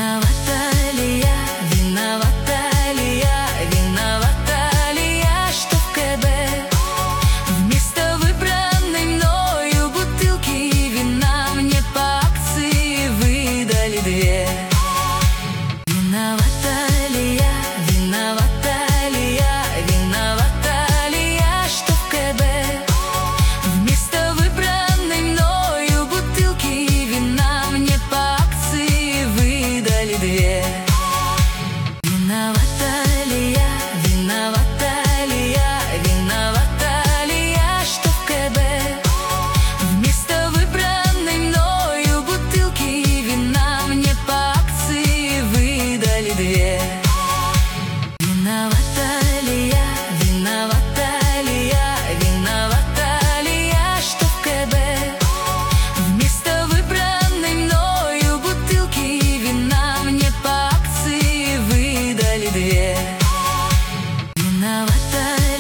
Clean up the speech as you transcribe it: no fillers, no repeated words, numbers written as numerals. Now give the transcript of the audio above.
Виновата ли я, виновата ли я, виновата ли я, что в КБ вместо выбранной мною бутылки вина мне по акции выдали две? Виновата ли я, виновата ли я, виновата ли я, что в КБ вместо выбранной мною бутылки вина мне по акции выдали две? Виновата ли я, виновата ли я, виновата ли я, что в КБ вместо выбранной мною бутылки вина мне по акции выдали две? Виновата ли я, виновата ли я, виновата ли я, что в КБ вместо выбранной мною бутылки вина мне по акции выдали две? Виновата